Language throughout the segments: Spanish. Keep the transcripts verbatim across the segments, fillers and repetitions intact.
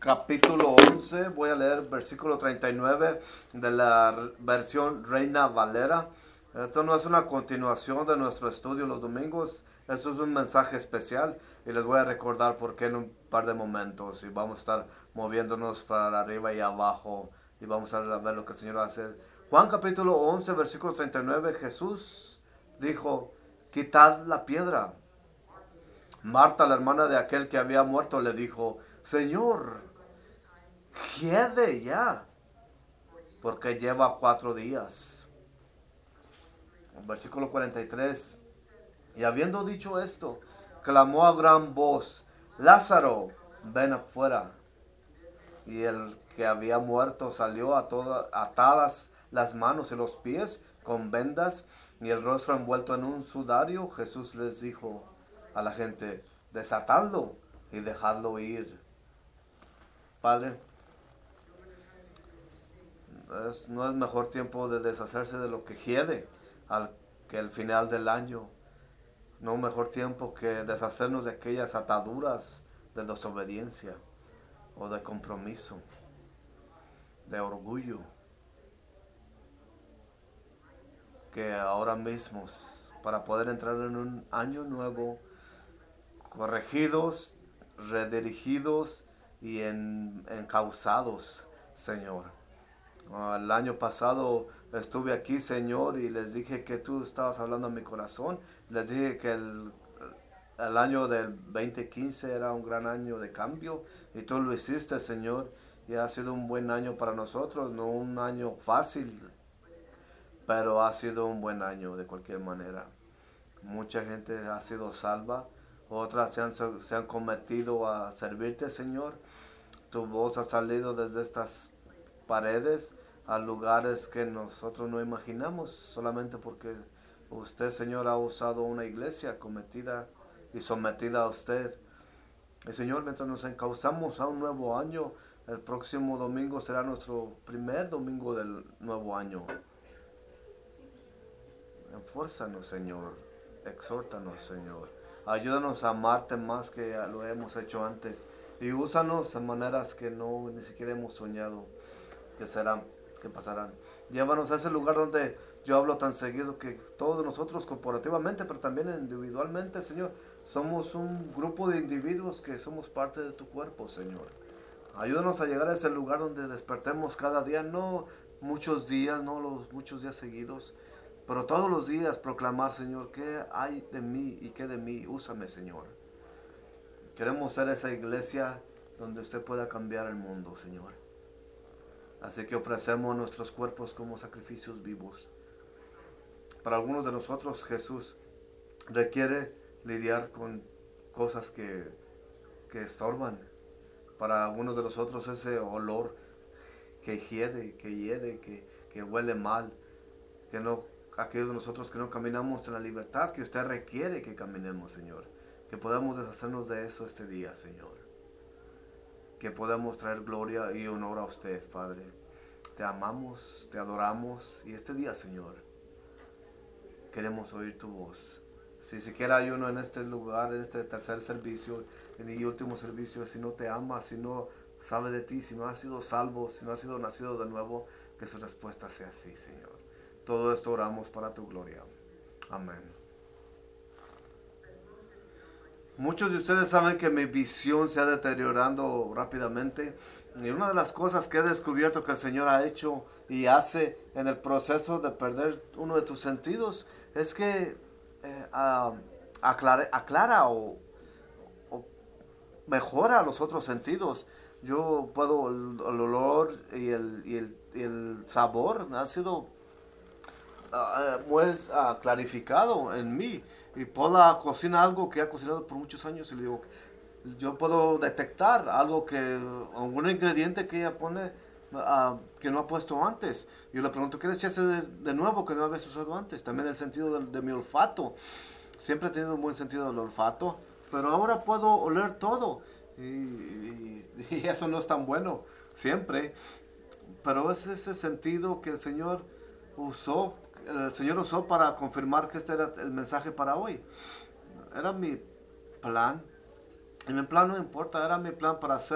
capítulo once, voy a leer versículo treinta y nueve de la versión Reina Valera. Esto no es una continuación de nuestro estudio los domingos, esto es un mensaje especial y les voy a recordar por qué en un par de momentos y vamos a estar moviéndonos para arriba y abajo y vamos a ver lo que el Señor va a hacer. Juan capítulo once, versículo treinta y nueve, Jesús dijo, quitad la piedra. Marta, la hermana de aquel que había muerto, le dijo, Señor, hiede ya, porque lleva cuatro días. Versículo cuarenta y tres. Y habiendo dicho esto, clamó a gran voz, Lázaro, ven afuera. Y el que había muerto salió a todas, atadas las manos y los pies con vendas y el rostro envuelto en un sudario. Jesús les dijo a la gente, desatadlo y dejadlo ir. Padre, es, no es mejor tiempo de deshacerse de lo que hiede al que el final del año. No mejor tiempo que deshacernos de aquellas ataduras de desobediencia o de compromiso, de orgullo, que ahora mismo, para poder entrar en un año nuevo, corregidos, redirigidos y en, encausados, Señor. Uh, el año pasado estuve aquí, Señor, y les dije que tú estabas hablando a mi corazón. Les dije que el, el año del veinte quince era un gran año de cambio y tú lo hiciste, Señor, y ha sido un buen año para nosotros, no un año fácil, pero ha sido un buen año de cualquier manera. Mucha gente ha sido salva, otras se han, se han cometido a servirte, Señor. Tu voz ha salido desde estas paredes a lugares que nosotros no imaginamos, solamente porque usted, Señor, ha usado una iglesia cometida y sometida a usted. Y Señor, mientras nos encauzamos a un nuevo año, el próximo domingo será nuestro primer domingo del nuevo año. Enfórzanos, Señor, exhórtanos, Señor, ayúdanos a amarte más que lo hemos hecho antes y úsanos en maneras que no ni siquiera hemos soñado que serán, que pasarán. Llévanos a ese lugar donde yo hablo tan seguido que todos nosotros corporativamente, pero también individualmente, Señor, somos un grupo de individuos que somos parte de tu cuerpo, Señor. Ayúdanos a llegar a ese lugar donde despertemos cada día, no muchos días, no los muchos días seguidos, pero todos los días proclamar, Señor, ¿qué hay de mí y qué de mí? Úsame, Señor. Queremos ser esa iglesia donde usted pueda cambiar el mundo, Señor. Así que ofrecemos nuestros cuerpos como sacrificios vivos. Para algunos de nosotros, Jesús requiere lidiar con cosas que, que estorban. Para algunos de nosotros ese olor que hiede, que hiede, que, que huele mal, que no, aquellos de nosotros que no caminamos en la libertad que usted requiere que caminemos, Señor. Que podamos deshacernos de eso este día, Señor. Que podamos traer gloria y honor a usted, Padre. Te amamos, te adoramos y este día, Señor, queremos oír tu voz. Si siquiera hay uno en este lugar, en este tercer servicio, en el último servicio, si no te ama, si no sabe de ti, si no ha sido salvo, si no ha sido nacido de nuevo, que su respuesta sea sí, Señor. Todo esto oramos para tu gloria. Amén. Muchos de ustedes saben que mi visión se ha deteriorado rápidamente y una de las cosas que he descubierto que el Señor ha hecho y hace en el proceso de perder uno de tus sentidos es que eh, uh, aclara, aclara o, o mejora los otros sentidos. Yo puedo, el, el olor y el, y, el, y el sabor ha sido Uh, pues uh, clarificado en mí y puedo cocinar algo que he cocinado por muchos años y le digo, yo puedo detectar algo que, algún ingrediente que ella pone uh, que no ha puesto antes. Yo le pregunto, ¿qué le echaste de, de nuevo que no habías usado antes? También el sentido de, de mi olfato. Siempre he tenido un buen sentido del olfato, pero ahora puedo oler todo y, y, y eso no es tan bueno siempre, pero es ese sentido que el Señor usó el Señor usó para confirmar que este era el mensaje para hoy. Era mi plan, y mi plan no importa, era mi plan para hacer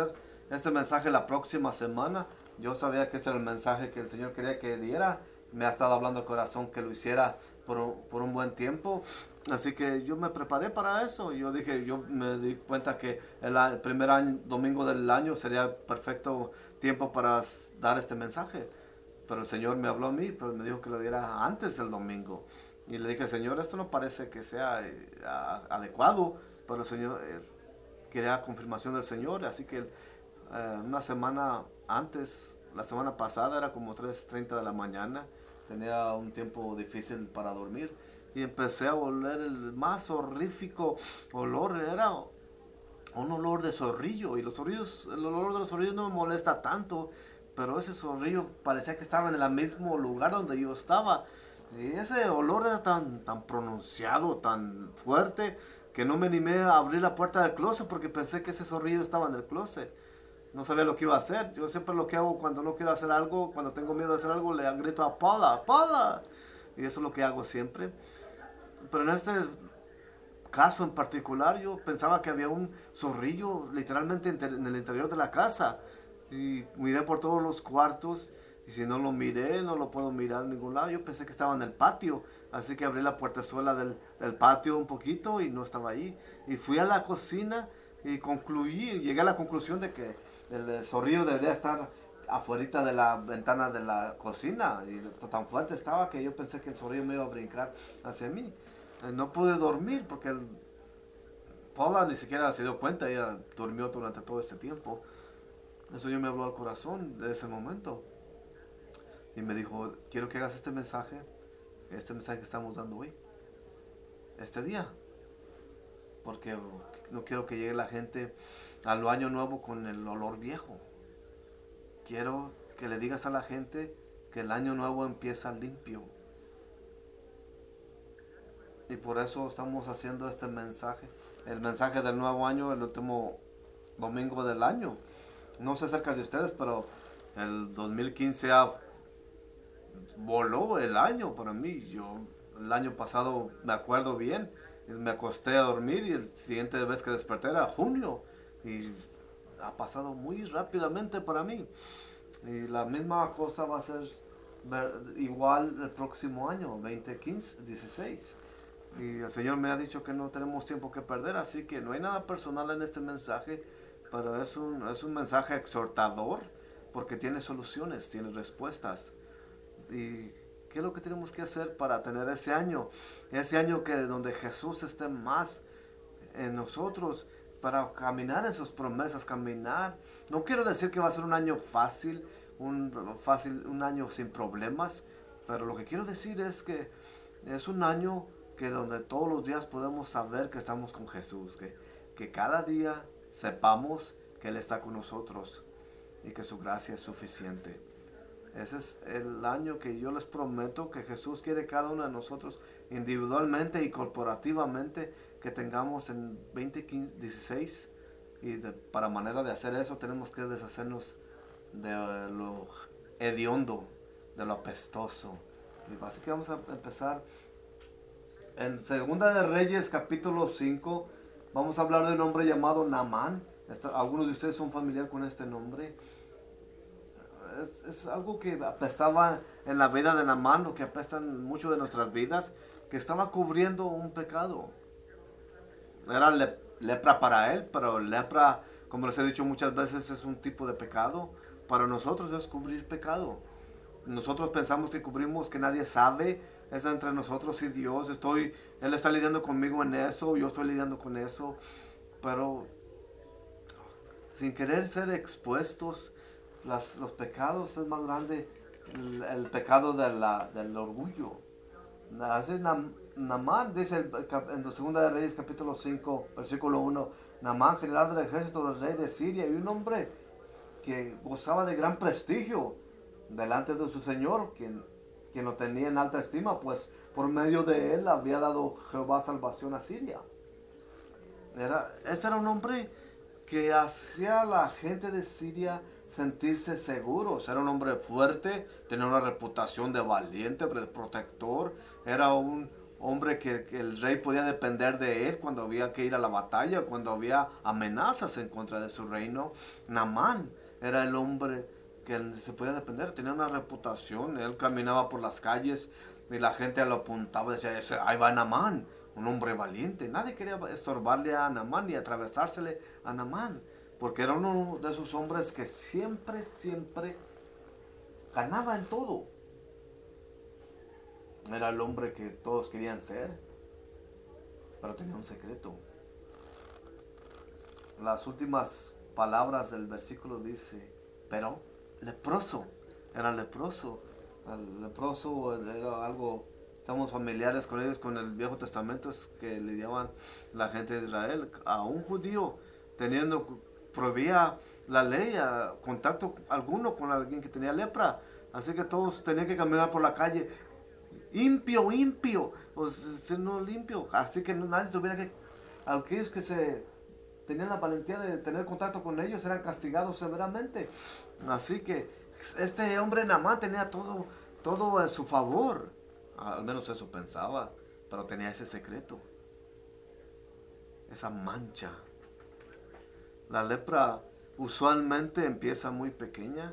este mensaje la próxima semana. Yo sabía que este era el mensaje que el Señor quería que diera. Me ha estado hablando el corazón que lo hiciera por un, por un buen tiempo. Así que yo me preparé para eso. Yo dije, yo me di cuenta que el, el primer año, domingo del año sería el perfecto tiempo para dar este mensaje. Pero el Señor me habló a mí, pero me dijo que lo diera antes del domingo. Y le dije, Señor, esto no parece que sea eh, adecuado, pero el Señor eh, quería confirmación del Señor. Así que eh, una semana antes, la semana pasada era como tres treinta de la mañana, tenía un tiempo difícil para dormir y empecé a oler el más horrífico olor. Era un olor de zorrillo, y los zorrillos, el olor de los zorrillos no me molesta tanto, pero ese zorrillo parecía que estaba en el mismo lugar donde yo estaba. Y ese olor era tan, tan pronunciado, tan fuerte, que no me animé a abrir la puerta del closet porque pensé que ese zorrillo estaba en el closet. No sabía lo que iba a hacer. Yo siempre lo que hago cuando no quiero hacer algo, cuando tengo miedo de hacer algo, le grito a Paula, Paula. Y eso es lo que hago siempre. Pero en este caso en particular, yo pensaba que había un zorrillo literalmente en el interior de la casa. Y miré por todos los cuartos, y si no lo miré, no lo puedo mirar en ningún lado. Yo pensé que estaba en el patio, así que abrí la puertezuela del, del patio un poquito y no estaba ahí. Y fui a la cocina y concluí, llegué a la conclusión de que el zorrillo debería estar afuera de la ventana de la cocina. Y tan fuerte estaba que yo pensé que el zorrillo me iba a brincar hacia mí. No pude dormir porque el Paula ni siquiera se dio cuenta, ella durmió durante todo este tiempo. Eso yo me habló al corazón de ese momento. Y me dijo, quiero que hagas este mensaje, este mensaje que estamos dando hoy, este día. Porque no quiero que llegue la gente al año nuevo con el olor viejo. Quiero que le digas a la gente que el año nuevo empieza limpio. Y por eso estamos haciendo este mensaje. El mensaje del nuevo año, el último domingo del año. No sé acerca de ustedes, pero el dos mil quince ha, voló el año para mí. Yo el año pasado me acuerdo bien, me acosté a dormir y el siguiente vez que desperté era junio. Y ha pasado muy rápidamente para mí. Y la misma cosa va a ser igual el próximo año, veinte quince, dieciséis. Y el Señor me ha dicho que no tenemos tiempo que perder, así que no hay nada personal en este mensaje, pero es un, es un mensaje exhortador porque tiene soluciones, tiene respuestas. ¿Y qué es lo que tenemos que hacer para tener ese año? Ese año que donde Jesús esté más en nosotros, para caminar en sus promesas, caminar. No quiero decir que va a ser un año fácil, un, fácil, un año sin problemas, pero lo que quiero decir es que es un año que donde todos los días podemos saber que estamos con Jesús, que, que cada día sepamos que Él está con nosotros y que su gracia es suficiente. Ese es el año que yo les prometo que Jesús quiere cada uno de nosotros individualmente y corporativamente que tengamos en veinte dieciséis. Y de, para manera de hacer eso tenemos que deshacernos de lo hediondo, de lo apestoso. Y así que vamos a empezar en Segunda de Reyes capítulo cinco. Vamos a hablar de un hombre llamado Naamán. Algunos de ustedes son familiares con este nombre. Es, es algo que apestaba en la vida de Naamán, o que apesta en mucho de nuestras vidas, que estaba cubriendo un pecado. Era le, lepra para él, pero lepra, como les he dicho muchas veces, es un tipo de pecado. Para nosotros es cubrir pecado. Nosotros pensamos que cubrimos, que nadie sabe, es entre nosotros y Dios. Estoy, Él está lidiando conmigo en eso, yo estoy lidiando con eso, pero sin querer ser expuestos, las, los pecados es más grande el, el pecado de la, del orgullo. Así Naamán dice el, en la Segunda de Reyes capítulo cinco, versículo uno, Naamán, general del ejército del rey de Siria, y un hombre que gozaba de gran prestigio delante de su señor, quien, quien lo tenía en alta estima, pues por medio de él había dado Jehová salvación a Siria. Era, este era un hombre que hacía a la gente de Siria sentirse seguros. Era un hombre fuerte, tenía una reputación de valiente, de protector. Era un, hombre que, que el rey podía depender de él cuando había que ir a la batalla, cuando había amenazas en contra de su reino. Naamán era el hombre que se podía depender, tenía una reputación, él caminaba por las calles y la gente lo apuntaba y decía, ahí va Naamán, un hombre valiente. Nadie quería estorbarle a Naamán ni atravesársele a Naamán, porque era uno de esos hombres que siempre, siempre ganaba en todo. Era el hombre que todos querían ser, pero tenía un secreto. Las últimas palabras del versículo dice, pero leproso, era leproso. El leproso era algo, estamos familiares con ellos, con el Viejo Testamento, es que le llamaban la gente de Israel. A un judío teniendo, prohibía la ley a contacto alguno con alguien que tenía lepra. Así que todos tenían que caminar por la calle. Impio, impio, o sea, no limpio. Así que nadie tuviera que, aquellos que se tenían la valentía de tener contacto con ellos eran castigados severamente. Así que este hombre Naamán tenía todo, todo a su favor. Al menos eso pensaba, pero tenía ese secreto, esa mancha. La lepra usualmente empieza muy pequeña.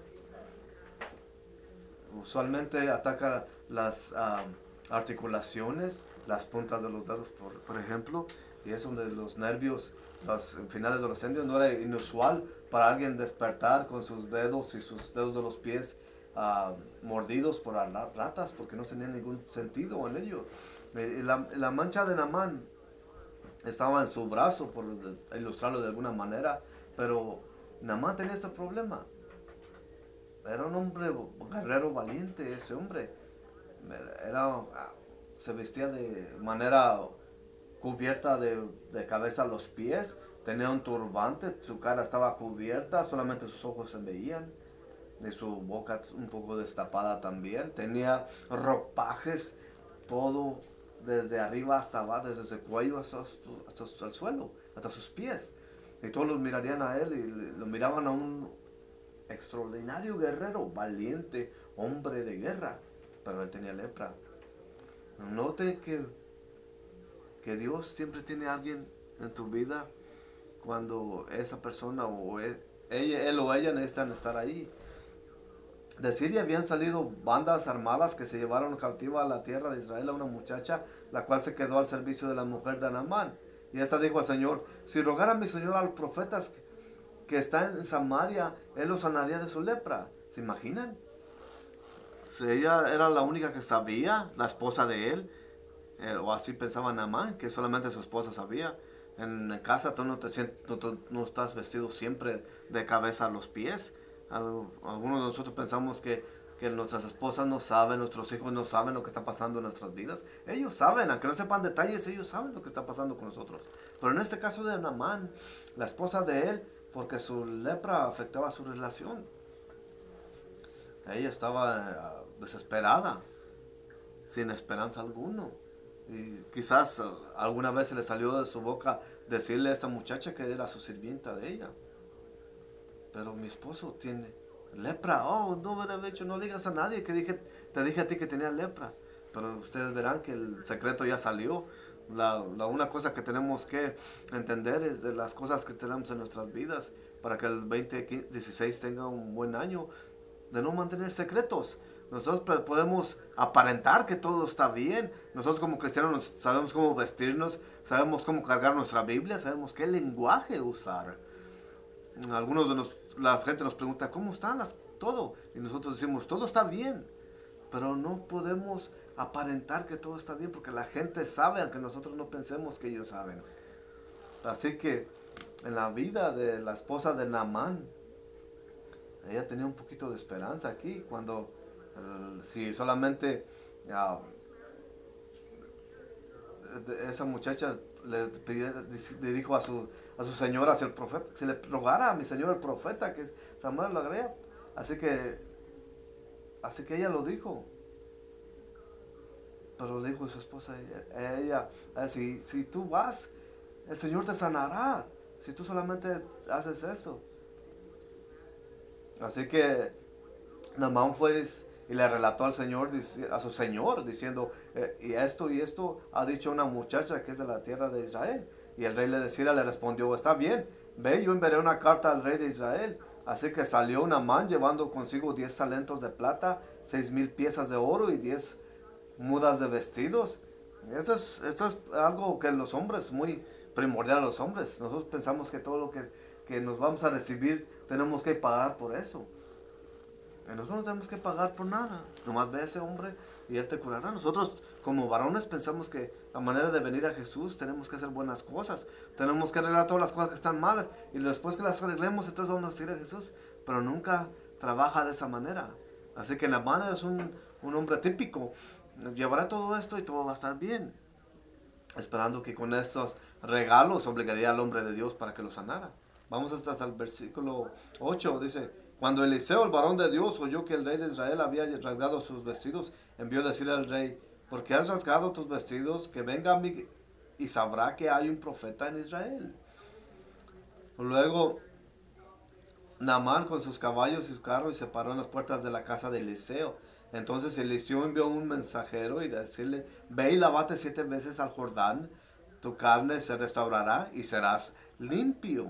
Usualmente ataca las uh, articulaciones, las puntas de los dedos, por, por ejemplo, y es donde los nervios, los finales de los nervios, no era inusual para alguien despertar con sus dedos y sus dedos de los pies uh, mordidos por las ratas, porque no tenía ningún sentido en ello. Y la, la mancha de Naamán estaba en su brazo, por ilustrarlo de alguna manera, pero Naamán tenía este problema. Era un hombre guerrero valiente, ese hombre. Era, se vestía de manera cubierta de, de cabeza a los pies. Tenía un turbante, su cara estaba cubierta, solamente sus ojos se veían. Y su boca un poco destapada también. Tenía ropajes, todo desde arriba hasta abajo, desde su cuello hasta, hasta, hasta el suelo, hasta sus pies. Y todos los mirarían a él y lo miraban a un extraordinario guerrero, valiente, hombre de guerra, pero él tenía lepra. Note que, que Dios siempre tiene a alguien en tu vida cuando esa persona o él, ella, él o ella necesitan estar ahí. De Siria habían salido bandas armadas que se llevaron cautiva a la tierra de Israel a una muchacha, la cual se quedó al servicio de la mujer de Naamán. Y esta dijo al Señor, si rogara a mi Señor a los profetas que está en Samaria, él lo sanaría de su lepra. ¿Se imaginan? Si ella era la única que sabía, la esposa de él, eh, o así pensaba Naamán, que solamente su esposa sabía. En casa tú no, te sientes, no, no estás vestido siempre de cabeza a los pies. Algunos de nosotros pensamos que, que nuestras esposas no saben, nuestros hijos no saben lo que está pasando en nuestras vidas. Ellos saben, aunque no sepan detalles, ellos saben lo que está pasando con nosotros. Pero en este caso de Naamán, la esposa de él, porque su lepra afectaba su relación. Ella estaba uh, desesperada, sin esperanza alguna. Y quizás uh, alguna vez se le salió de su boca decirle a esta muchacha que era su sirvienta de ella. Pero mi esposo tiene lepra. Oh, no me lo he hecho, no digas a nadie que dije, te dije a ti que tenía lepra. Pero ustedes verán que el secreto ya salió. La, la una cosa que tenemos que entender es de las cosas que tenemos en nuestras vidas para que el veinte dieciséis tenga un buen año, de no mantener secretos. Nosotros podemos aparentar que todo está bien. Nosotros como cristianos sabemos cómo vestirnos, sabemos cómo cargar nuestra Biblia, sabemos qué lenguaje usar. Algunos de nos, la gente nos pregunta, ¿cómo están las, todo? Y nosotros decimos, todo está bien. Pero no podemos aparentar que todo está bien porque la gente sabe, aunque nosotros no pensemos que ellos saben. Así que en la vida de la esposa de Naamán, ella tenía un poquito de esperanza aquí, cuando uh, si solamente uh, esa muchacha le, pidió, le dijo a su, a su señora, hacia el profeta, si le rogara a mi señor el profeta que Samuel lo agrega. Así que, así que ella lo dijo. Pero le dijo a su esposa, a ella, a ella si, si tú vas, el Señor te sanará, si tú solamente haces eso. Así que Naamán fue y le relató al Señor, a su Señor, diciendo, eh, y esto y esto ha dicho una muchacha que es de la tierra de Israel. Y el rey le decía, le respondió, está bien, ve, yo enviaré una carta al rey de Israel. Así que salió Naamán llevando consigo diez talentos de plata, seis mil piezas de oro y diez mudas de vestidos. Esto es, esto es algo que los hombres, muy primordial a los hombres. Nosotros pensamos que todo lo que, que nos vamos a recibir tenemos que pagar por eso. Y nosotros no tenemos que pagar por nada. Nomás ve a ese hombre y él te curará. Nosotros como varones pensamos que la manera de venir a Jesús tenemos que hacer buenas cosas. Tenemos que arreglar todas las cosas que están malas. Y después que las arreglemos, entonces vamos a seguir a Jesús. Pero nunca trabaja de esa manera. Así que Naamán es un, un hombre típico. Llevará todo esto y todo va a estar bien. Esperando que con estos regalos obligaría al hombre de Dios para que lo sanara. Vamos hasta el versículo ocho. Dice, cuando Eliseo, el varón de Dios, oyó que el rey de Israel había rasgado sus vestidos, envió a decir al rey, ¿por qué has rasgado tus vestidos? Que venga a mí y sabrá que hay un profeta en Israel. Luego Naamán con sus caballos y sus carros y se paró en las puertas de la casa de Eliseo. Entonces Eliseo envió un mensajero y decirle, ve y lávate siete veces al Jordán, tu carne se restaurará y serás limpio.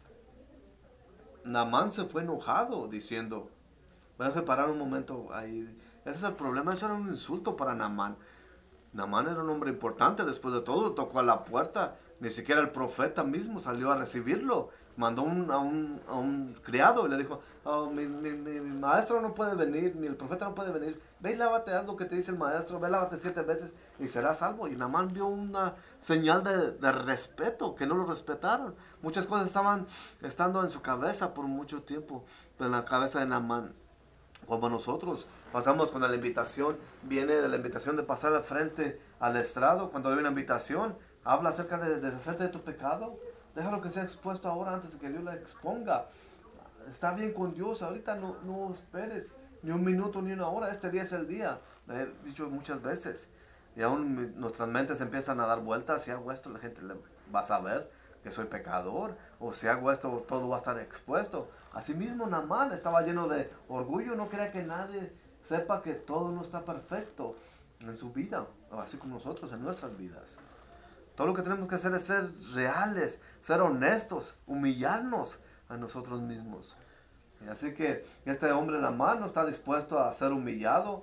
Naamán se fue enojado diciendo, voy a parar un momento ahí. Ese es el problema, eso era un insulto para Naamán. Naamán era un hombre importante, después de todo tocó a la puerta, ni siquiera el profeta mismo salió a recibirlo. Mandó un, a, un, a un criado y le dijo, oh, mi, mi, mi, mi maestro no puede venir, ni el profeta no puede venir, ve y lávate, haz lo que te dice el maestro, ve y lávate siete veces y serás salvo. Y Naamán vio una señal de, de respeto, que no lo respetaron. Muchas cosas estaban estando en su cabeza por mucho tiempo, en la cabeza de Naamán. Como nosotros pasamos cuando la invitación viene de la invitación de pasar al frente al estrado, cuando hay una invitación, habla acerca de deshacerte de tu pecado, déjalo que sea expuesto ahora antes de que Dios la exponga. Está bien con Dios, ahorita no, no esperes ni un minuto ni una hora, este día es el día, le he dicho muchas veces. Y aún nuestras mentes empiezan a dar vueltas, si hago esto la gente le va a saber que soy pecador, o si hago esto todo va a estar expuesto. Asimismo Naamán estaba lleno de orgullo, no quería que nadie sepa que todo no está perfecto en su vida, así como nosotros en nuestras vidas. Todo lo que tenemos que hacer es ser reales, ser honestos, humillarnos a nosotros mismos. Y así que este hombre Naamán no está dispuesto a ser humillado,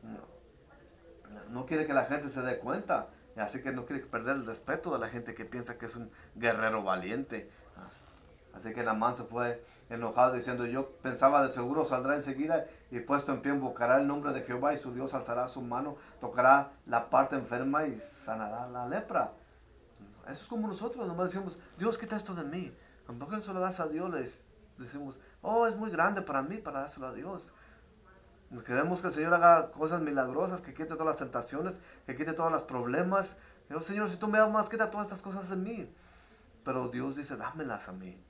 no, no quiere que la gente se dé cuenta. Y así que no quiere perder el respeto de la gente que piensa que es un guerrero valiente. Así que Naamán se fue enojado diciendo, yo pensaba de seguro saldrá enseguida y puesto en pie invocará el nombre de Jehová y su Dios alzará su mano, tocará la parte enferma y sanará la lepra. Eso es como nosotros, nomás decimos, Dios, quita esto de mí. ¿A poco no se lo das a Dios? Les decimos, oh, es muy grande para mí para dárselo a Dios. Queremos que el Señor haga cosas milagrosas, que quite todas las tentaciones, que quite todos los problemas. Yo, Señor, si tú me amas, quita todas estas cosas de mí. Pero Dios dice, dámelas a mí.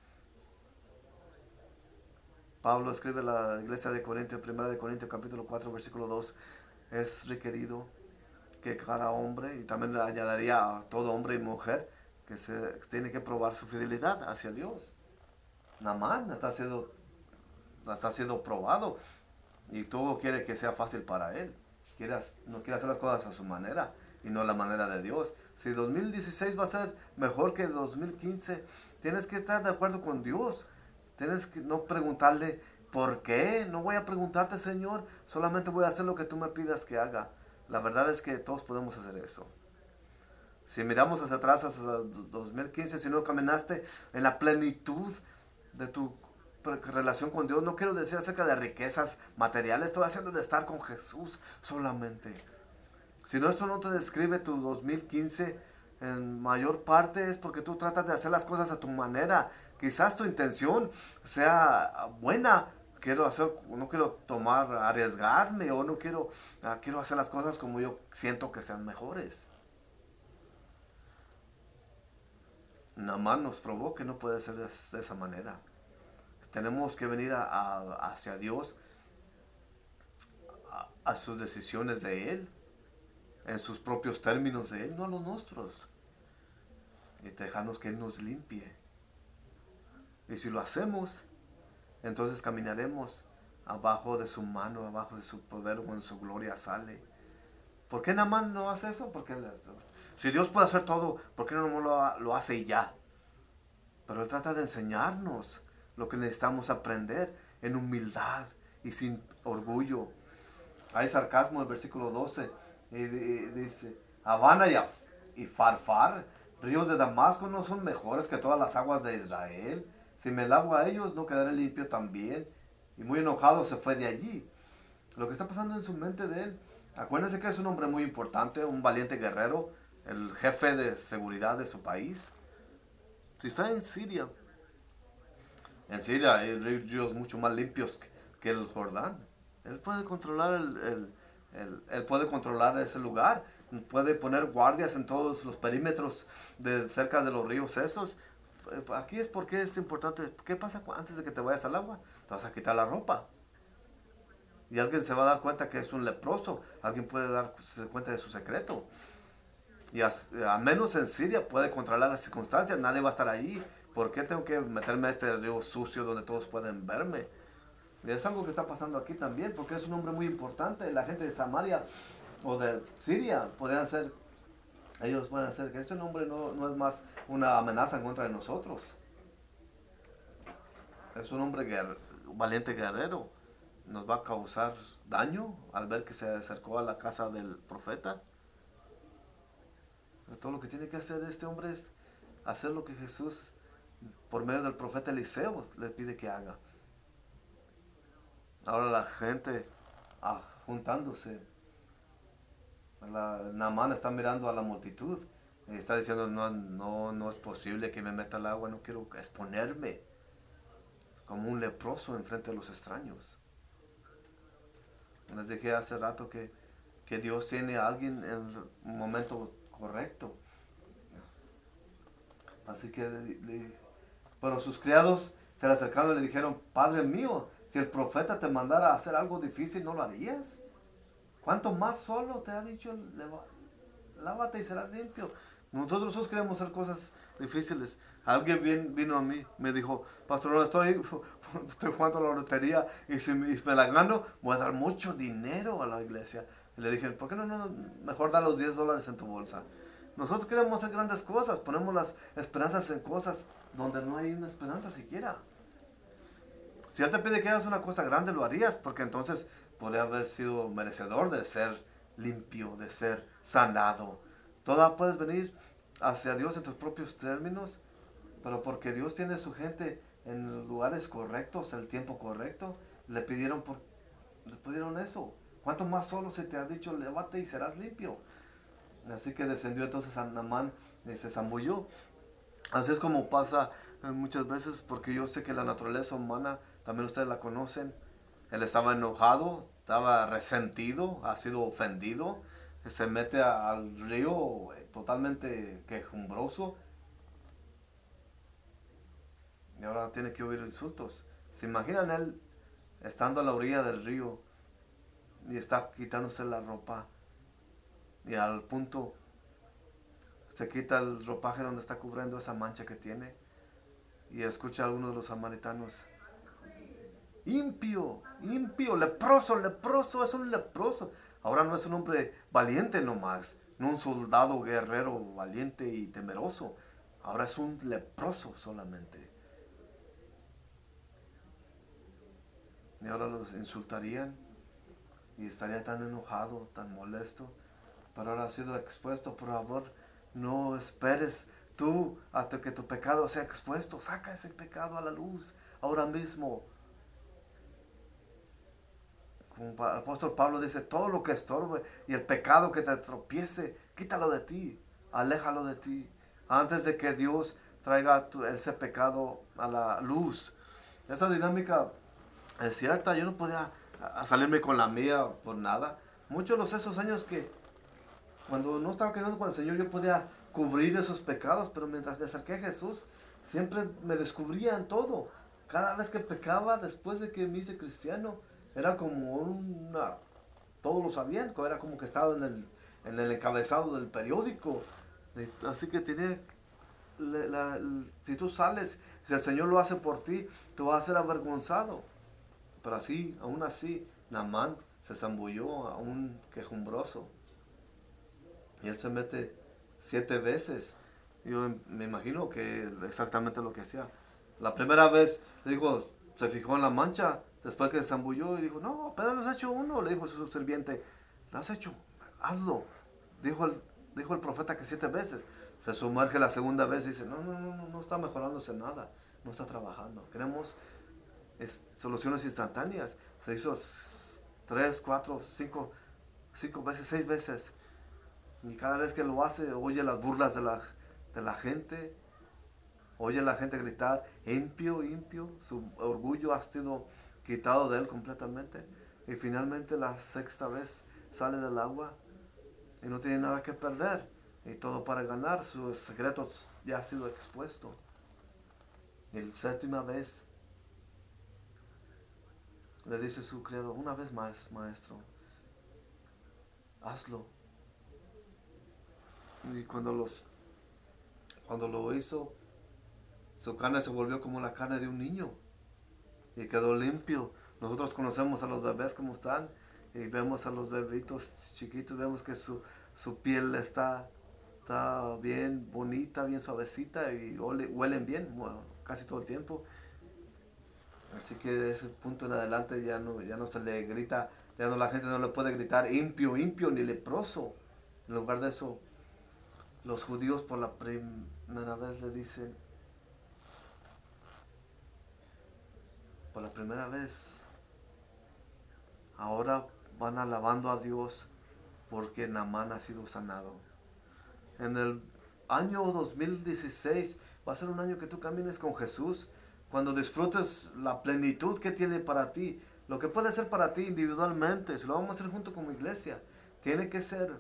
Pablo escribe a la iglesia de Corinto, primera de Corintios capítulo cuatro, versículo dos, es requerido que cada hombre, y también le añadiría a todo hombre y mujer, que se tiene que probar su fidelidad hacia Dios. Naamán está siendo, está siendo probado y todo quiere que sea fácil para él. Quiere, no quiere hacer las cosas a su manera y no a la manera de Dios. Si dos mil dieciséis va a ser mejor que dos mil quince, tienes que estar de acuerdo con Dios. Tienes que no preguntarle por qué. No voy a preguntarte, Señor, solamente voy a hacer lo que tú me pidas que haga. La verdad es que todos podemos hacer eso. Si miramos hacia atrás, hacia dos mil quince, si no caminaste en la plenitud de tu relación con Dios, no quiero decir acerca de riquezas materiales, estoy haciendo de estar con Jesús solamente. Si no, esto no te describe tu dos mil quince, en mayor parte es porque tú tratas de hacer las cosas a tu manera. Quizás tu intención sea buena, quiero hacer, no quiero tomar, arriesgarme, o no quiero, uh, quiero hacer las cosas como yo siento que sean mejores. Naamán nos probó que no puede ser de, de esa manera. Tenemos que venir a, a, hacia Dios, a, a sus decisiones de Él, en sus propios términos de Él, no a los nuestros. Y dejarnos que Él nos limpie. Y si lo hacemos, entonces caminaremos abajo de su mano, abajo de su poder o en su gloria sale. ¿Por qué Naamán no hace eso? Porque si Dios puede hacer todo, ¿por qué no lo, lo hace y ya? Pero Él trata de enseñarnos lo que necesitamos aprender en humildad y sin orgullo. Hay sarcasmo en el versículo doce. Y dice, Habana y, y Farfar, ríos de Damasco, no son mejores que todas las aguas de Israel. Si me lavo a ellos, no quedaré limpio también. Y muy enojado se fue de allí. Lo que está pasando en su mente de él. Acuérdense que es un hombre muy importante, un valiente guerrero, el jefe de seguridad de su país. Si está en Siria, en Siria hay ríos mucho más limpios que el Jordán. Él puede controlar el, el, el, él puede controlar ese lugar, puede poner guardias en todos los perímetros de cerca de los ríos esos. Aquí es porque es importante. ¿Qué pasa antes de que te vayas al agua? Te vas a quitar la ropa. Y alguien se va a dar cuenta que es un leproso. Alguien puede darse cuenta de su secreto. Y a, a menos en Siria puede controlar las circunstancias. Nadie va a estar ahí. ¿Por qué tengo que meterme a este río sucio donde todos pueden verme? Y es algo que está pasando aquí también, porque es un hombre muy importante. La gente de Samaria o de Siria podrían ser, ellos van a ser que ese hombre no, no es más una amenaza en contra de nosotros. Es un hombre guer, valiente guerrero. Nos va a causar daño al ver que se acercó a la casa del profeta. Pero todo lo que tiene que hacer este hombre es hacer lo que Jesús, por medio del profeta Eliseo, le pide que haga. Ahora la gente ah, juntándose. La, Naamán está mirando a la multitud y está diciendo, no, no, no es posible que me meta al agua, no quiero exponerme como un leproso enfrente de los extraños. Les dije hace rato que, que Dios tiene a alguien en el momento correcto. Así que, le, le, pero sus criados se le acercaron y le dijeron, Padre mío, si el profeta te mandara a hacer algo difícil, ¿no lo harías? ¿Cuánto más solo te ha dicho, lávate y serás limpio? Nosotros nosotros queremos hacer cosas difíciles. Alguien bien, vino a mí, me dijo, pastor, no estoy, estoy jugando a la lotería y si me, me la gano, voy a dar mucho dinero a la iglesia. Y le dije, ¿por qué no, no mejor da los diez dólares en tu bolsa? Nosotros queremos hacer grandes cosas, ponemos las esperanzas en cosas donde no hay una esperanza siquiera. Si Él te pide que hagas una cosa grande, lo harías, porque entonces podría haber sido merecedor de ser limpio, de ser sanado. Toda puedes venir hacia Dios en tus propios términos, pero porque Dios tiene su gente en los lugares correctos, el tiempo correcto, le pidieron, por, le pidieron eso. ¿Cuánto más solo se te ha dicho, levante y serás limpio? Así que descendió entonces a Naamán y se zambulló. Así es como pasa muchas veces, porque yo sé que la naturaleza humana, también ustedes la conocen. Él estaba enojado, estaba resentido, ha sido ofendido. Se mete al río totalmente quejumbroso. Y ahora tiene que oír insultos. ¿Se imaginan él estando a la orilla del río y está quitándose la ropa? Y al punto se quita el ropaje donde está cubriendo esa mancha que tiene. Y escucha a uno de los samaritanos. Impío, impío, leproso, leproso, es un leproso. Ahora no es un hombre valiente nomás, no un soldado guerrero valiente y temeroso. Ahora es un leproso solamente. Y ahora los insultarían y estaría tan enojado, tan molesto. Pero ahora ha sido expuesto. Por favor, no esperes tú hasta que tu pecado sea expuesto. Saca ese pecado a la luz ahora mismo. Como el apóstol Pablo dice, todo lo que estorbe y el pecado que te tropiece, quítalo de ti, aléjalo de ti, antes de que Dios traiga tu, ese pecado a la luz. Esa dinámica es cierta. Yo no podía salirme con la mía por nada. Muchos de los esos años que cuando no estaba caminando con el Señor, yo podía cubrir esos pecados, pero mientras me acerqué a Jesús, siempre me descubría en todo. Cada vez que pecaba, después de que me hice cristiano, era como una... Todos lo sabían, era como que estaba en el, en el encabezado del periódico. Así que tiene... La, la, si tú sales, si el Señor lo hace por ti, te vas a ser avergonzado. Pero así, aún así, Naamán se zambulló a un quejumbroso. Y él se mete siete veces. Yo me imagino que exactamente lo que hacía. La primera vez, digo, se fijó en la mancha, después que se zambulló y dijo, no, apenas lo has hecho uno, le dijo a su sirviente, lo has hecho, hazlo. Dijo el, dijo el profeta que siete veces. Se sumerge la segunda vez y dice, no, no, no, no, no está mejorándose nada, no está trabajando. Queremos es, soluciones instantáneas. Se hizo tres, cuatro, cinco, cinco veces, seis veces. Y cada vez que lo hace, oye las burlas de la, de la gente, oye a la gente gritar, impío, impío, su orgullo ha sido quitado de él completamente. Y finalmente la sexta vez sale del agua y no tiene nada que perder. Y todo para ganar, sus secretos ya han sido expuestos. Y la séptima vez le dice su criado, una vez más, maestro, hazlo. Y cuando, los, cuando lo hizo, su carne se volvió como la carne de un niño. Y quedó limpio. Nosotros conocemos a los bebés como están. Y vemos a los bebitos chiquitos, vemos que su, su piel está, está bien bonita, bien suavecita. Y ole, huelen bien, bueno, casi todo el tiempo. Así que de ese punto en adelante ya no, ya no se le grita, ya no, la gente no le puede gritar impío, impío, ni leproso. En lugar de eso, los judíos por la primera vez le dicen, por la primera vez, ahora van alabando a Dios porque Naamán ha sido sanado. En el año dos mil dieciséis va a ser un año que tú camines con Jesús, cuando disfrutes la plenitud que tiene para ti, lo que puede ser para ti individualmente, si lo vamos a hacer junto como iglesia, tiene que ser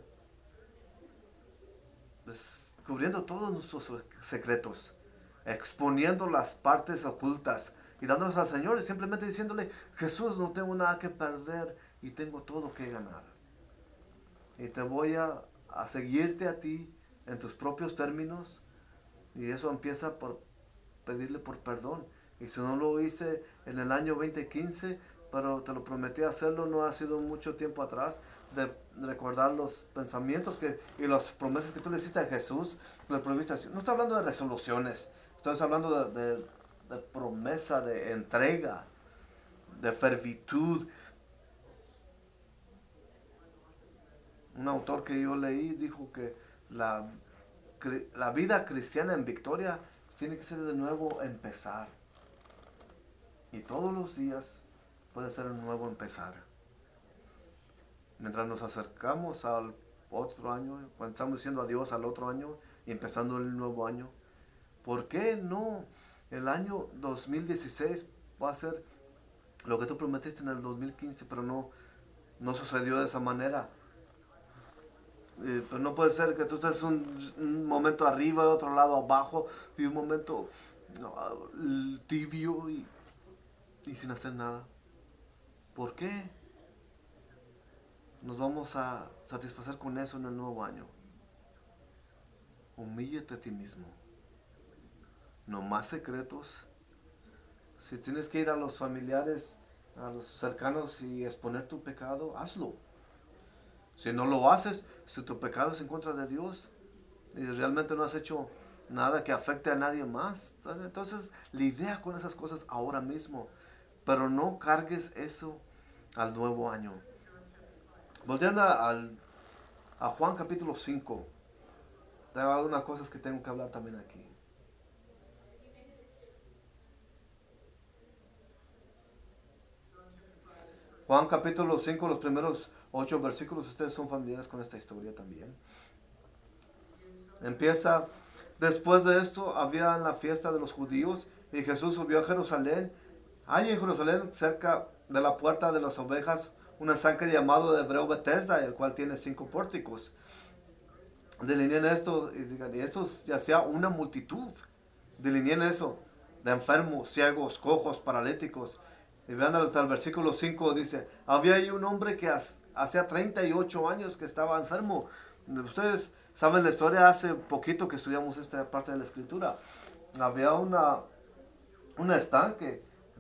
descubriendo todos nuestros secretos, exponiendo las partes ocultas y dándolos al Señor y simplemente diciéndole, Jesús, no tengo nada que perder y tengo todo que ganar. Y te voy a, a seguirte a ti en tus propios términos. Y eso empieza por pedirle por perdón. Y si no lo hice en el año veinte quince, pero te lo prometí hacerlo, no ha sido mucho tiempo atrás, de recordar los pensamientos que, y las promesas que tú le hiciste a Jesús. Le prometiste. No estoy hablando de resoluciones, estoy hablando de, de, de promesa, de entrega, de fervitud. Un autor que yo leí dijo que la, la vida cristiana en victoria tiene que ser de nuevo empezar. Y todos los días puede ser un nuevo empezar. Mientras nos acercamos al otro año, cuando estamos diciendo adiós al otro año y empezando el nuevo año, ¿por qué no? El año dos mil dieciséis va a ser lo que tú prometiste en el dos mil quince, pero no, no sucedió de esa manera. Eh, pero no puede ser que tú estés un, un momento arriba y otro lado abajo y un momento no, tibio y, y sin hacer nada. ¿Por qué nos vamos a satisfacer con eso en el nuevo año? Humíllate a ti mismo. No más secretos. Si tienes que ir a los familiares, a los cercanos y exponer tu pecado, hazlo. Si no lo haces, si tu pecado es en contra de Dios y realmente no has hecho nada que afecte a nadie más, entonces lidia con esas cosas ahora mismo, pero no cargues eso al nuevo año. Volviendo al, a Juan capítulo cinco, hay algunas cosas que tengo que hablar también aquí. Juan capítulo cinco, los primeros ocho versículos, ustedes son familiares con esta historia también. Empieza, después de esto había la fiesta de los judíos y Jesús subió a Jerusalén. Hay en Jerusalén, cerca de la puerta de las ovejas, un estanque llamado de hebreo Betesda, el cual tiene cinco pórticos. Delinean esto, y eso yacía una multitud. Delinean eso, de enfermos, ciegos, cojos, paralíticos. Y vean hasta el versículo cinco, dice, había ahí un hombre que hacía treinta y ocho años que estaba enfermo. Ustedes saben la historia, hace poquito que estudiamos esta parte de la escritura. Había una, un estanque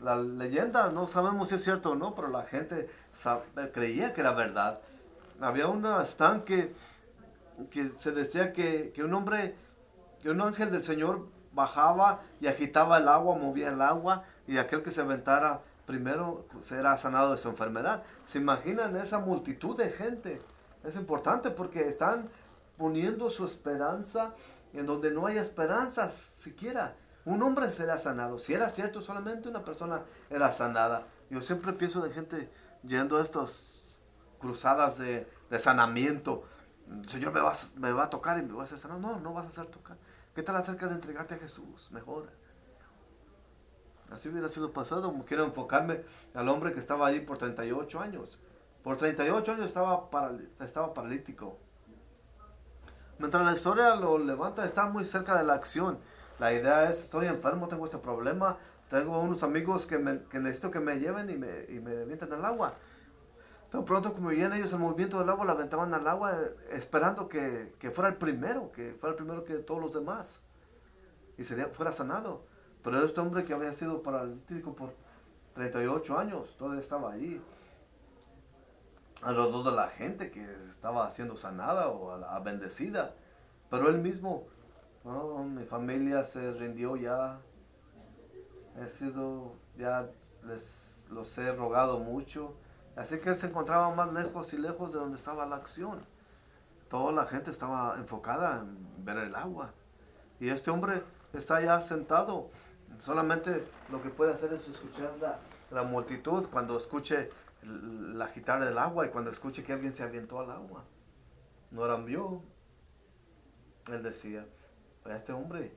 la leyenda, no sabemos si es cierto o no, pero la gente sab- creía que era verdad. Había un estanque que se decía que, que un hombre, que un ángel del Señor bajaba y agitaba el agua, movía el agua, y aquel que se aventara primero será sanado de su enfermedad. ¿Se imaginan esa multitud de gente? Es importante porque están poniendo su esperanza en donde no hay esperanza siquiera. Un hombre será sanado. Si era cierto, solamente una persona era sanada. Yo siempre pienso de gente yendo a estas cruzadas de, de sanamiento. El Señor me va, me va a tocar y me va a hacer sanado. No, no vas a ser tocado. ¿Qué tal acerca de entregarte a Jesús? Mejor. Así hubiera sido pasado. Quiero enfocarme al hombre que estaba allí por treinta y ocho años. Por treinta y ocho años estaba, paral estaba paralítico. Mientras la historia lo levanta, está muy cerca de la acción. La idea es, estoy enfermo, tengo este problema, tengo unos amigos que, me, que necesito que me lleven y me, y me avienten al agua. Tan pronto como veían ellos el movimiento del agua, la aventaban al agua eh, esperando que, que fuera el primero, que fuera el primero que todos los demás. Y sería, fuera sanado. Pero este hombre que había sido paralítico por treinta y ocho años, todavía estaba ahí. Alrededor de la gente que estaba siendo sanada o a, a bendecida. Pero él mismo, no, mi familia se rindió ya. He sido, ya les los he rogado mucho. Así que él se encontraba más lejos y lejos de donde estaba la acción. Toda la gente estaba enfocada en ver el agua. Y este hombre está ya sentado. Solamente lo que puede hacer es escuchar la, la multitud cuando escuche la agitar del agua y cuando escuche que alguien se avientó al agua. No eran vio. Él decía, este hombre,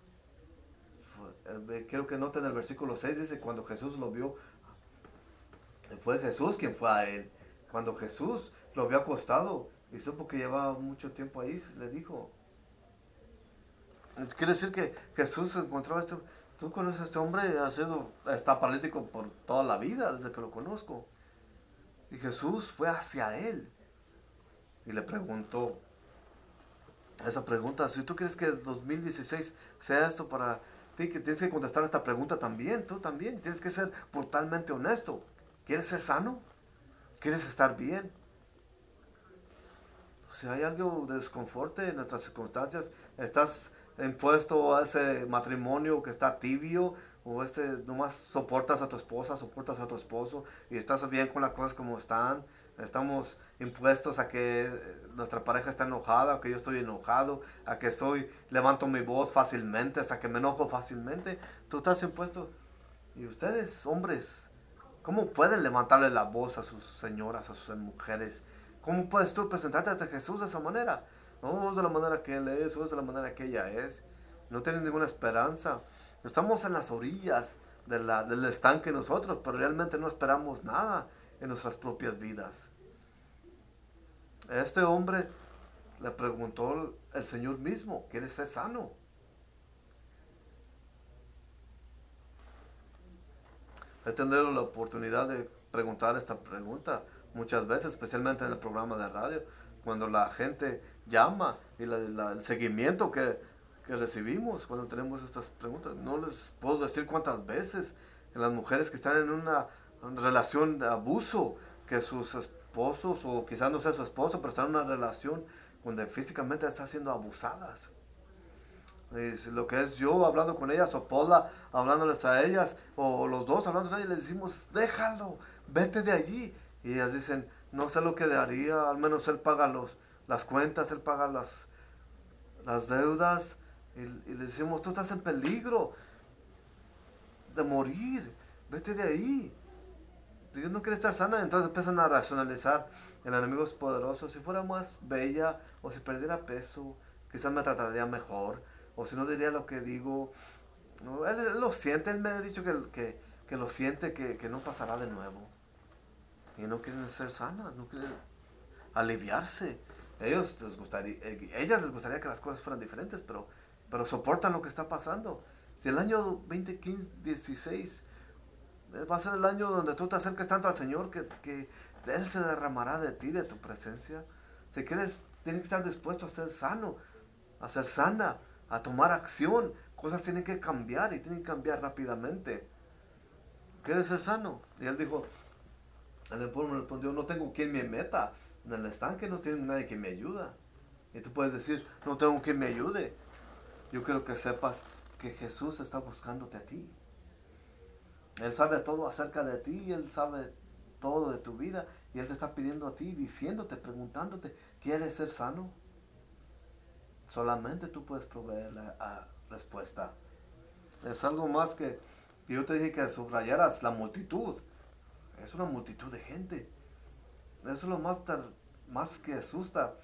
fue, quiero que noten el versículo seis, dice, cuando Jesús lo vio, fue Jesús quien fue a él. Cuando Jesús lo vio acostado y supo que llevaba mucho tiempo ahí, le dijo, quiere decir que Jesús encontró a este, tú conoces a este hombre, ha sido, está paralítico por toda la vida, desde que lo conozco. Y Jesús fue hacia él y le preguntó esa pregunta. Si tú crees que el dos mil dieciséis sea esto para ti, que tienes que contestar esta pregunta también, tú también. Tienes que ser brutalmente honesto. ¿Quieres ser sano? ¿Quieres estar bien? Si hay algo de desconforte en nuestras circunstancias, estás impuesto a ese matrimonio que está tibio, o este, nomás soportas a tu esposa, soportas a tu esposo, y estás bien con las cosas como están. Estamos impuestos a que nuestra pareja está enojada, a que yo estoy enojado, a que soy, levanto mi voz fácilmente, hasta que me enojo fácilmente. Tú estás impuesto. Y ustedes, hombres, ¿cómo pueden levantarle la voz a sus señoras, a sus mujeres? ¿Cómo puedes tú presentarte ante Jesús de esa manera? No es de la manera que Él es, o es de la manera que ella es. No tienen ninguna esperanza. Estamos en las orillas de la, del estanque nosotros, pero realmente no esperamos nada en nuestras propias vidas. Este hombre le preguntó el Señor mismo, ¿quieres ser sano? He tenido la oportunidad de preguntar esta pregunta muchas veces, especialmente en el programa de radio, cuando la gente llama y la, la, el seguimiento que, que recibimos cuando tenemos estas preguntas. No les puedo decir cuántas veces en las mujeres que están en una relación de abuso, que sus esposos, o quizás no sea su esposo, pero están en una relación donde físicamente están siendo abusadas. Es lo que es yo hablando con ellas, o Paula hablándoles a ellas, o los dos hablando a ellas, les decimos, déjalo, vete de allí. Y ellas dicen, no sé lo que haría, al menos él paga los, las cuentas, él paga las, las deudas. Y, y le decimos, tú estás en peligro de morir, vete de ahí. Dios no quiere estar sana, entonces empiezan a racionalizar. El enemigo es poderoso. Si fuera más bella, o si perdiera peso, quizás me trataría mejor, o si no diría lo que digo. No, él, él lo siente, él me ha dicho que, que, que lo siente, que, que no pasará de nuevo. Y no quieren ser sanas, no quieren aliviarse. Ellos les gustaría, ellas les gustaría que las cosas fueran diferentes, pero, pero soportan lo que está pasando. Si el año veinte quince dieciséis va a ser el año donde tú te acerques tanto al Señor que, que Él se derramará de ti, de tu presencia. Si quieres, tienes que estar dispuesto a ser sano, a ser sana, a tomar acción. Cosas tienen que cambiar y tienen que cambiar rápidamente. ¿quieres ser sano? Y él dijo, el pueblo respondió, no tengo quien me meta en el estanque, no tengo nadie que me ayuda. Y tú puedes decir, no tengo quien me ayude. Yo quiero que sepas que Jesús está buscándote a ti. Él sabe todo acerca de ti, y Él sabe todo de tu vida, y Él te está pidiendo a ti, diciéndote, preguntándote, ¿quieres ser sano? Solamente tú puedes proveer la a, respuesta. Es algo más que, que yo te dije que subrayaras la multitud. Es una multitud de gente. Eso es lo más, tar, más que asusta.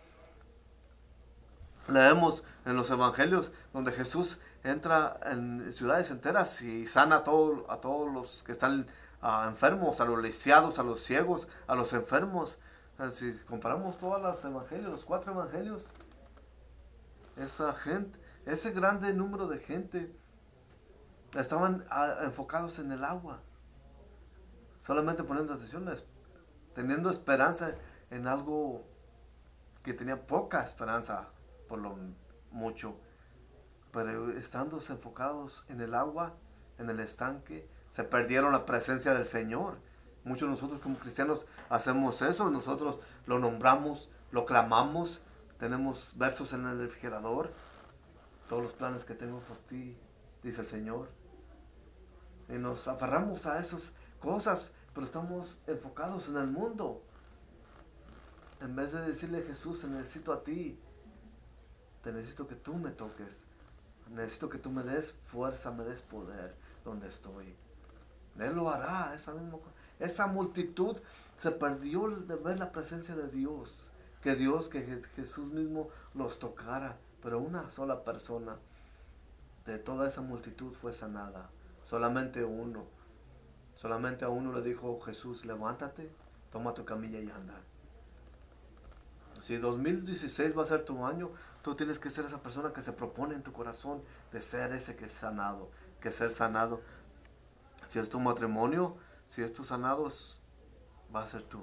Leemos en los evangelios donde Jesús entra en ciudades enteras y sana a, todo, a todos los que están uh, enfermos, a los lisiados, a los ciegos, a los enfermos. Si comparamos todos los evangelios, los cuatro evangelios, esa gente, ese grande número de gente estaban uh, enfocados en el agua, solamente poniendo atención, teniendo esperanza en algo que tenía poca esperanza por lo mucho, pero estando enfocados en el agua, en el estanque, se perdieron la presencia del Señor. Muchos de nosotros como cristianos hacemos eso, nosotros lo nombramos, lo clamamos, tenemos versos en el refrigerador, todos los planes que tengo por ti, dice el Señor, y nos aferramos a esas cosas, pero estamos enfocados en el mundo, en vez de decirle a Jesús, te necesito a ti, te necesito que tú me toques, necesito que tú me des fuerza, me des poder donde estoy. Él lo hará, esa misma cosa. Esa multitud se perdió de ver la presencia de Dios, que Dios, que Jesús mismo los tocara, pero una sola persona de toda esa multitud fue sanada, solamente uno, solamente a uno le dijo Jesús, levántate, toma tu camilla y anda. Si dos mil dieciséis va a ser tu año, tú tienes que ser esa persona que se propone en tu corazón de ser ese que es sanado, que ser sanado. Si es tu matrimonio, si es tu sanado, va a ser tú.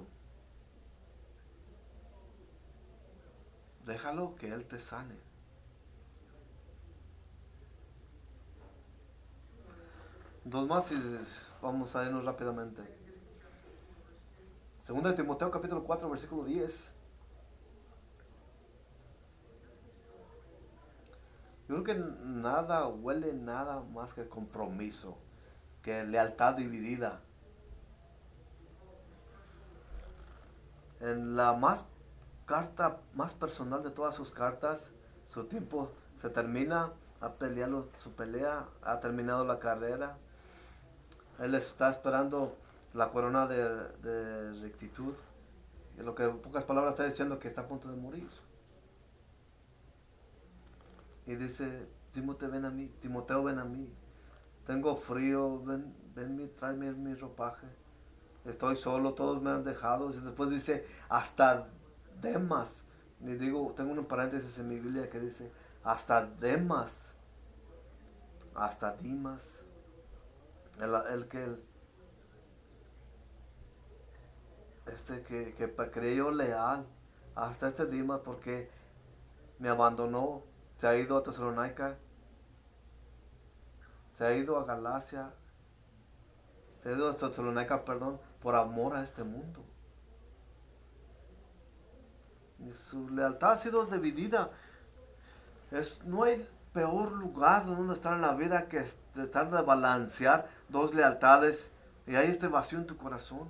Déjalo que Él te sane. Dos más y vamos a irnos rápidamente. Segunda de Timoteo capítulo cuatro, versículo diez. Yo creo que nada huele nada más que compromiso, que lealtad dividida. En la más carta más personal de todas sus cartas, su tiempo se termina, ha peleado su pelea, ha terminado la carrera. Él está esperando la corona de, de rectitud. Y lo que en pocas palabras está diciendo que está a punto de morir. Y dice, Timoteo, ven a mí, Timoteo, ven a mí. Tengo frío, ven, ven, tráeme mi ropaje. Estoy solo, todos me han dejado. Y después dice, hasta Demas. Y digo, tengo un paréntesis en mi Biblia que dice, hasta Demas. Hasta Dimas. El, el que el, este que, que creyó leal. Hasta este Dimas porque me abandonó. Se ha ido a Tesalónica, se ha ido a Galacia, se ha ido a Tesalónica, perdón, por amor a este mundo. Y su lealtad ha sido dividida. Es, no hay peor lugar donde estar en la vida que estar de balancear dos lealtades y hay este vacío en tu corazón.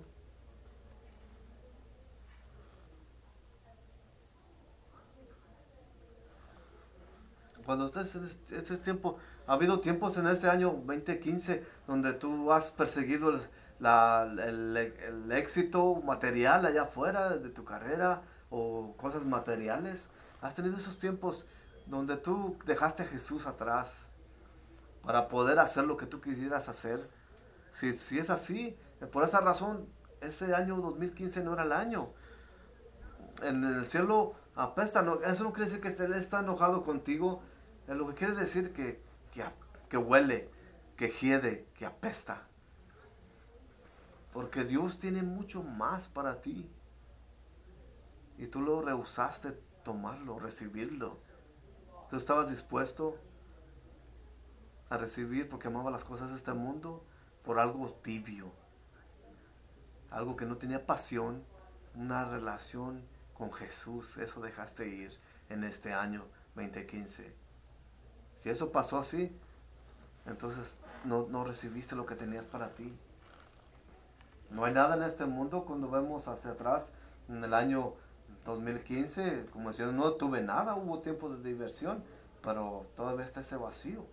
Cuando estés en este, este tiempo, ha habido tiempos en este año veinte quince donde tú has perseguido el, la, el, el éxito material allá afuera de tu carrera o cosas materiales. Has tenido esos tiempos donde tú dejaste a Jesús atrás para poder hacer lo que tú quisieras hacer. Si, si es así, por esa razón, ese año dos mil quince no era el año. En el cielo apesta, no, eso no quiere decir que Él está enojado contigo. Lo que quiere decir que, que, que huele, que hiede, que apesta. Porque Dios tiene mucho más para ti. Y tú lo rehusaste tomarlo, recibirlo. Tú estabas dispuesto a recibir porque amaba las cosas de este mundo, por algo tibio, algo que no tenía pasión, una relación con Jesús. Eso dejaste ir en este año veinte quince. Si eso pasó así, entonces no, no recibiste lo que tenías para ti. No hay nada en este mundo. Cuando vemos hacia atrás, en el año dos mil quince, como decía, no tuve nada, hubo tiempos de diversión, pero todavía está ese vacío,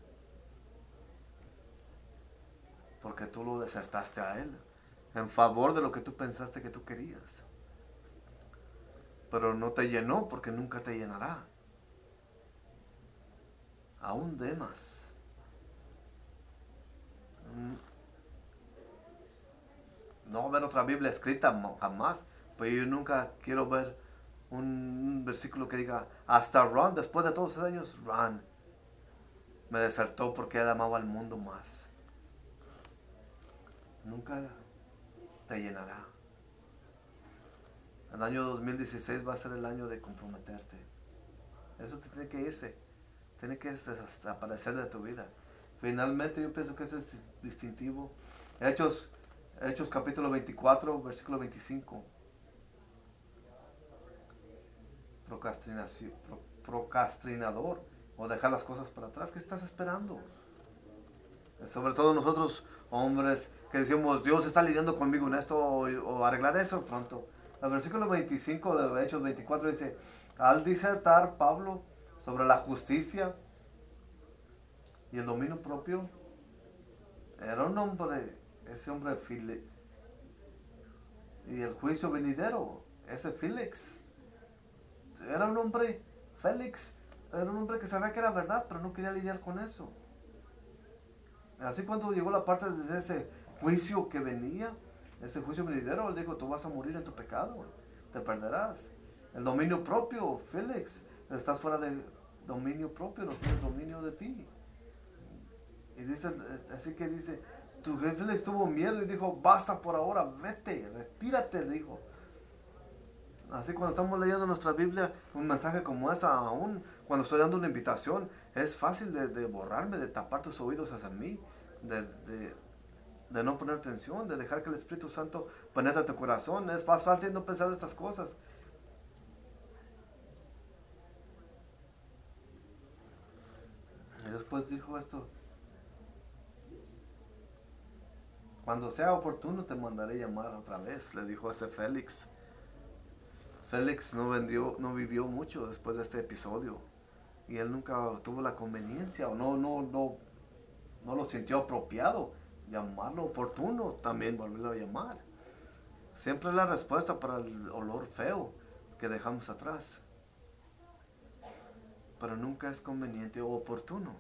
porque tú lo desertaste a Él, en favor de lo que tú pensaste que tú querías. Pero no te llenó, porque nunca te llenará. Aún Demas. No va a haber otra Biblia escrita jamás, pero yo nunca quiero ver un versículo que diga, hasta Ron, después de todos esos años, Ron me desertó porque él amaba al mundo más. Nunca te llenará. El año dos mil dieciséis va a ser el año de comprometerte. Eso te tiene que irse. Tiene que desaparecer de tu vida. Finalmente yo pienso que ese es distintivo. Hechos, Hechos capítulo veinticuatro, versículo veinticinco. Procrastinación, pro, procrastinador, o dejar las cosas para atrás. ¿Qué estás esperando? Sobre todo nosotros, hombres, que decimos, Dios está lidiando conmigo en esto, o, o arreglar eso pronto. El versículo veinticinco de Hechos veinticuatro dice, al disertar Pablo sobre la justicia y el dominio propio, era un hombre, ese hombre Fili, y el juicio venidero, ese Félix, era un hombre, Félix, era un hombre que sabía que era verdad, pero no quería lidiar con eso. Así cuando llegó la parte de ese juicio que venía, ese juicio venidero, él dijo, tú vas a morir en tu pecado, te perderás. El dominio propio, Félix, estás fuera de dominio propio, no tienes dominio de ti. Y dice, así que dice, tu Félix tuvo miedo y dijo, basta por ahora, vete, retírate, dijo. Así cuando estamos leyendo nuestra Biblia, un mensaje como este, aún cuando estoy dando una invitación, es fácil de, de borrarme, de tapar tus oídos hacia mí, de, de, de no poner atención, de dejar que el Espíritu Santo penetre tu corazón. Es más fácil no pensar de estas cosas. Y después dijo esto, cuando sea oportuno te mandaré llamar otra vez, le dijo ese Félix. Félix no, vendió, no vivió mucho después de este episodio. Y él nunca tuvo la conveniencia o no, no, no, no lo sintió apropiado. Llamarlo oportuno, también volverlo a llamar. Siempre es la respuesta para el olor feo que dejamos atrás. Pero nunca es conveniente o oportuno.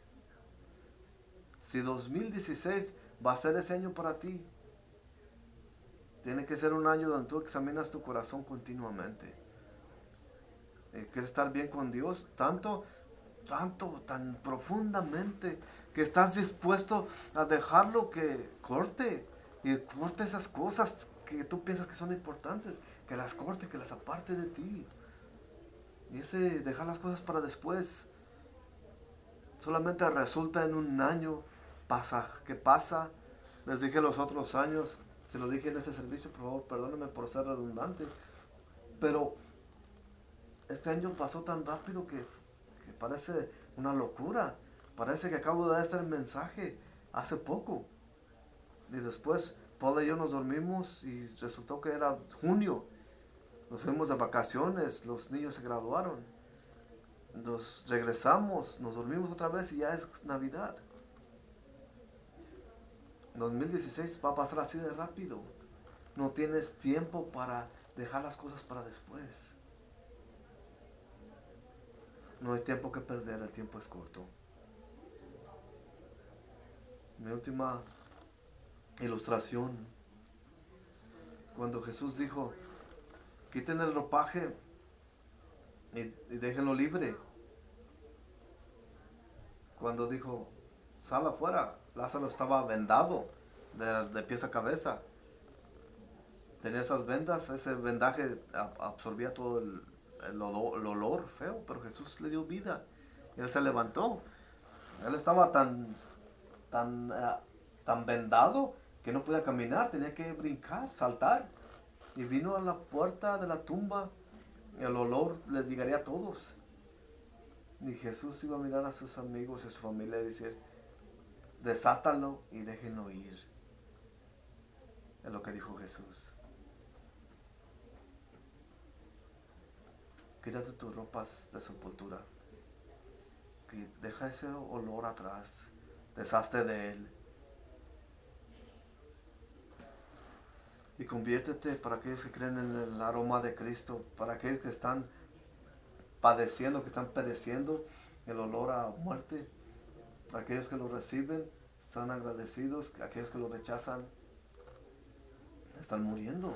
Si dos mil dieciséis va a ser ese año para ti, tiene que ser un año donde tú examinas tu corazón continuamente. Quieres estar bien con Dios, tanto, tanto, tan profundamente, que estás dispuesto a dejarlo que corte, y corte esas cosas que tú piensas que son importantes, que las corte, que las aparte de ti. Y ese dejar las cosas para después solamente resulta en un año pasa, que pasa. Les dije los otros años, se lo dije en este servicio, por favor, perdónenme por ser redundante, pero este año pasó tan rápido que, que parece una locura. Parece que acabo de dar este mensaje hace poco. Y después Paul y yo nos dormimos y resultó que era junio. Nos fuimos de vacaciones, los niños se graduaron. Nos regresamos, nos dormimos otra vez y ya es Navidad. dos mil dieciséis va a pasar así de rápido. No tienes tiempo para dejar las cosas para después. No hay tiempo que perder, el tiempo es corto. Mi última ilustración, cuando Jesús dijo, quiten el ropaje y, y déjenlo libre. Cuando dijo, sal afuera, Lázaro estaba vendado de, de pies a cabeza. Tenía esas vendas, ese vendaje absorbía todo el, el, olor, el olor feo, pero Jesús le dio vida y él se levantó. Él estaba tan, tan uh, tan vendado que no podía caminar, tenía que brincar, saltar. Y vino a la puerta de la tumba, el olor les llegaría a todos. Y Jesús iba a mirar a sus amigos y a su familia y decir, desátalo y déjenlo ir. Es lo que dijo Jesús. Quítate tus ropas de sepultura. Deja ese olor atrás. Deshazte de él. Y conviértete para aquellos que creen en el aroma de Cristo, para aquellos que están padeciendo, que están pereciendo el olor a muerte. Aquellos que lo reciben están agradecidos, aquellos que lo rechazan están muriendo.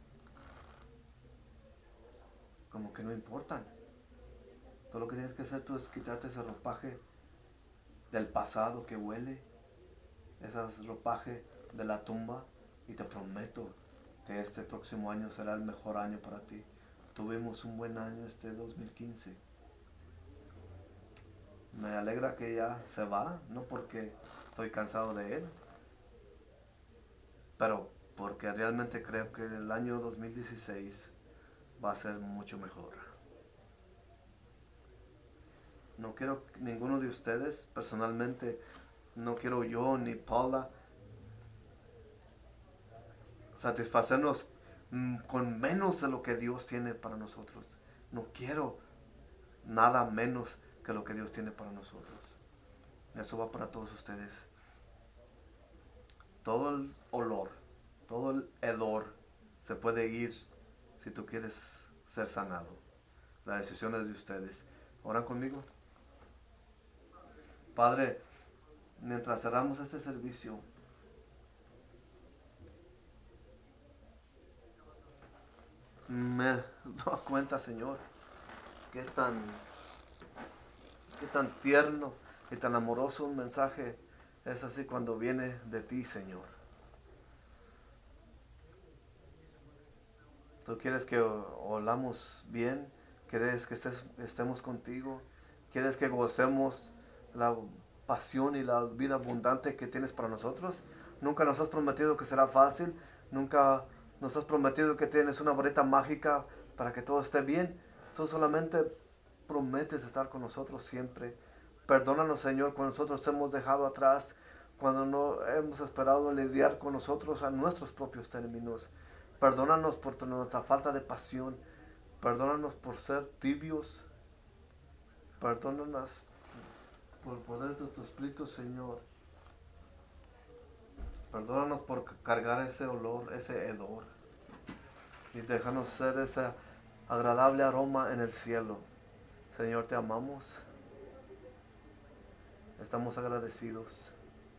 Como que no importan. Todo lo que tienes que hacer tú es quitarte ese ropaje del pasado que huele, ese ropaje de la tumba, y te prometo que este próximo año será el mejor año para ti. Tuvimos un buen año este dos mil quince. Me alegra que ya se va, no porque estoy cansado de él, pero porque realmente creo que el año dos mil dieciséis va a ser mucho mejor. No quiero ninguno de ustedes, personalmente, no quiero yo ni Paula satisfacernos con menos de lo que Dios tiene para nosotros. No quiero nada menos que lo que Dios tiene para nosotros. Eso va para todos ustedes. Todo el olor, todo el hedor se puede ir si tú quieres ser sanado. La decisión es de ustedes. ¿Oran conmigo? Padre, mientras cerramos este servicio, me doy cuenta, Señor, qué tan, qué tan tierno y tan amoroso un mensaje es así cuando viene de ti, Señor. Tú quieres que olamos bien, quieres que estés, estemos contigo, quieres que gocemos la pasión y la vida abundante que tienes para nosotros. Nunca nos has prometido que será fácil, nunca nos has prometido que tienes una varita mágica para que todo esté bien. Tú solamente prometes estar con nosotros siempre. Perdónanos, Señor, cuando nosotros hemos dejado atrás, cuando no hemos esperado lidiar con nosotros a nuestros propios términos. Perdónanos por nuestra falta de pasión. Perdónanos por ser tibios. Perdónanos por el poder de tu Espíritu, Señor. Perdónanos por cargar ese olor, ese hedor. Y déjanos ser ese agradable aroma en el cielo. Señor, te amamos. Estamos agradecidos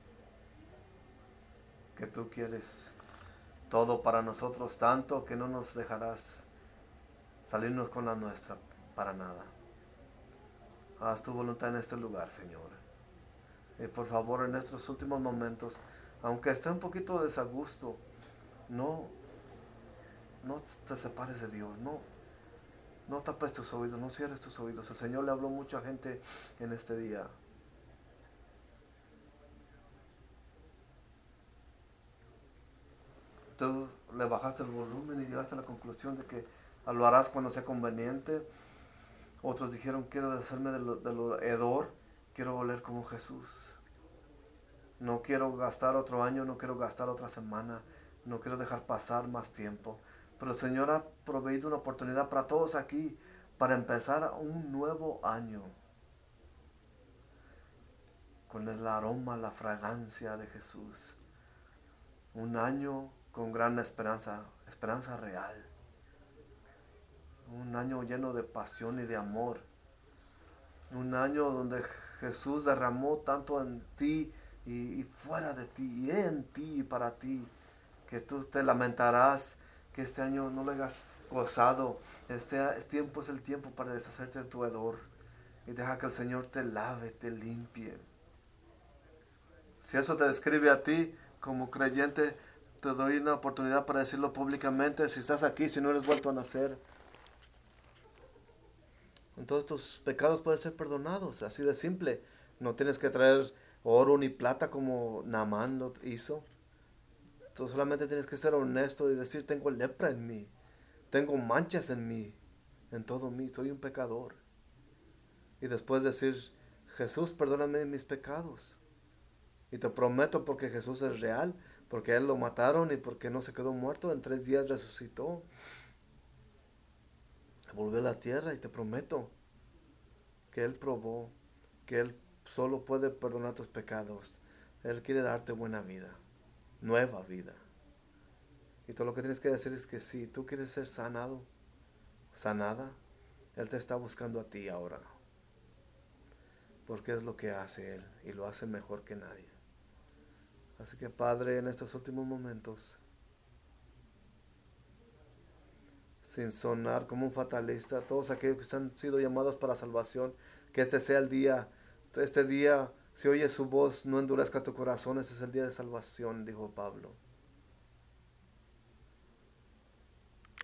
que tú quieres todo para nosotros, tanto que no nos dejarás salirnos con la nuestra para nada. Haz tu voluntad en este lugar, Señor. Y por favor, en estos últimos momentos, aunque esté un poquito desagusto, no, no te separes de Dios, no, no tapes tus oídos, no cierres tus oídos. El Señor le habló a mucha gente en este día. Tú le bajaste el volumen y llegaste a la conclusión de que lo harás cuando sea conveniente. Otros dijeron, quiero deshacerme de lo, de lo hedor, quiero oler como Jesús. No quiero gastar otro año, no quiero gastar otra semana, no quiero dejar pasar más tiempo. Pero el Señor ha proveído una oportunidad para todos aquí, para empezar un nuevo año. Con el aroma, la fragancia de Jesús. Un año con gran esperanza, esperanza real. Un año lleno de pasión y de amor. Un año donde Jesús derramó tanto en ti y, y fuera de ti, y en ti y para ti, que tú te lamentarás que este año no lo hayas gozado. Este, este tiempo es el tiempo para deshacerte de tu hedor y deja que el Señor te lave, te limpie. Si eso te describe a ti como creyente, te doy una oportunidad para decirlo públicamente. Si estás aquí, si no eres vuelto a nacer, entonces tus pecados pueden ser perdonados, así de simple. No tienes que traer oro ni plata como Naamán lo hizo. Tú solamente tienes que ser honesto y decir, tengo lepra en mí, tengo manchas en mí, en todo mí, soy un pecador. Y después decir, Jesús, perdóname mis pecados. Y te prometo, porque Jesús es real, porque a Él lo mataron y porque no se quedó muerto, en tres días resucitó, volvió a la tierra, y te prometo que Él probó, que Él solo puede perdonar tus pecados. Él quiere darte buena vida, nueva vida. Y todo lo que tienes que decir es que si tú quieres ser sanado, sanada, Él te está buscando a ti ahora. Porque es lo que hace Él, y lo hace mejor que nadie. Así que, Padre, en estos últimos momentos, sin sonar como un fatalista, todos aquellos que han sido llamados para salvación, que este sea el día, este día, si oyes su voz, no endurezca tu corazón, ese es el día de salvación, dijo Pablo.